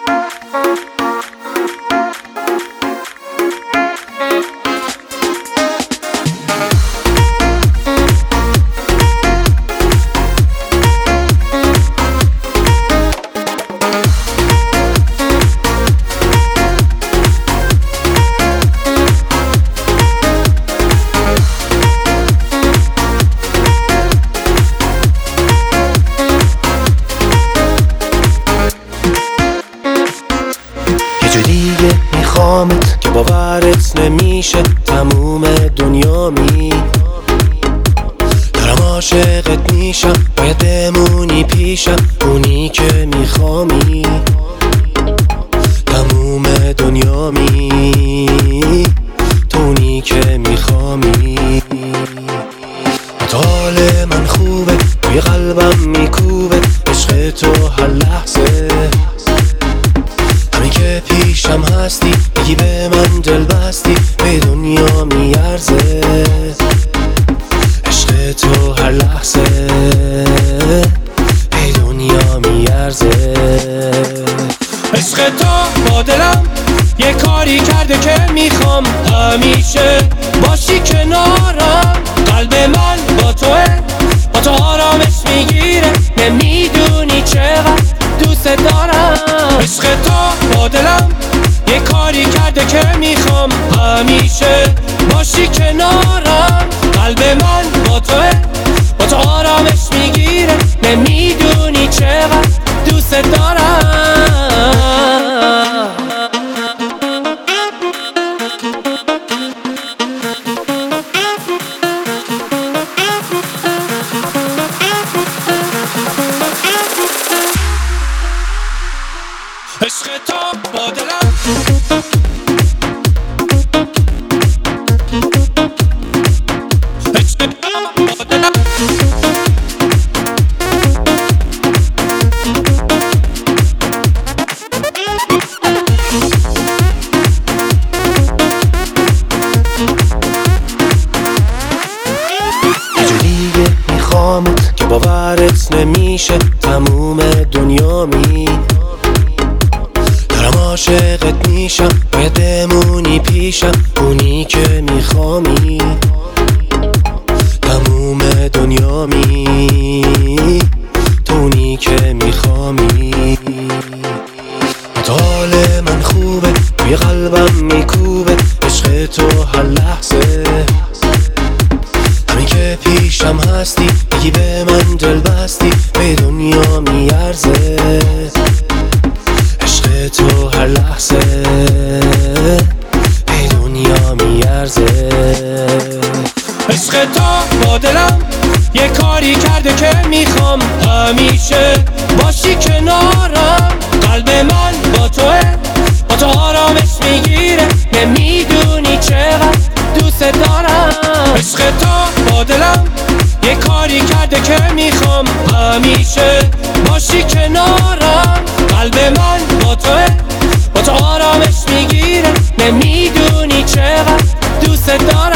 دیگه میخوامت که باورت نمیشه تموم دنیامی دارم عاشقت میشم باید بمونی پیشم اونی که میخوامی تموم دنیامی تونی که میخوامی حال من خوبه توی قلبم میکوبه عشق تو هر لحظه که پیشم هستی بگی به من دل بستی به دنیا میارزه عشق تو هر لحظه به دنیا میارزه عشق تو با دلم یه کاری کرده که میخوام همیشه باشی کنارم قلب من با توه با تو آرامش میگیره نمیدونی چقدر دوست دارم عشق تو با دلم یه کاری کرده که میخوام همیشه باشی کنارم قلب من با توه با تو آرامش میگیره نمیدونی چقدر دوست دارم عشق تو با دلم عشق تو با دلم یه دیگه میخوامت که باورت نمیشه تموم دنیامی عاشقت میشم باید بمونی پیشم اونی که میخوامی تموم دنیامی تونی که میخوامی حال من خوبه توی قلبم میکوبه عشق تو هر لحظه همین که پیشم هستی بگی به من دل بستی به دنیا میارزه تو هر لحظه به دنیا میارزه عشق تو با دلم یه کاری کرده که میخوام همیشه باشی کنارم قلب من با توه با تو آرامش میگیره نمیدونی چقدر دوست دارم عشق تو با دلم یه کاری کرده که میخوام همیشه باشی کنارم قلب من با توه با تو آرامش میگیره نمیدونی چقدر دوست دارم